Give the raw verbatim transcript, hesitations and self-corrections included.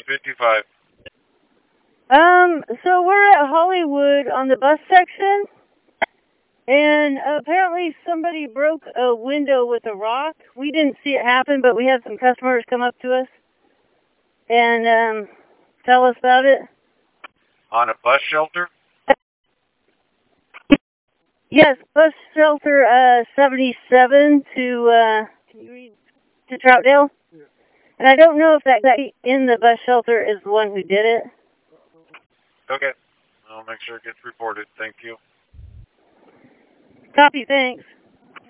fifty-five. Um, so we're at Hollywood on the bus section, and apparently somebody broke a window with a rock. We didn't see it happen, but we had some customers come up to us and um, tell us about it. On a bus shelter? Yes, bus shelter uh, seventy-seven to uh, can you read to Troutdale. Yeah. And I don't know if that guy in the bus shelter is the one who did it. Okay. I'll make sure it gets reported. Thank you. Copy, thanks.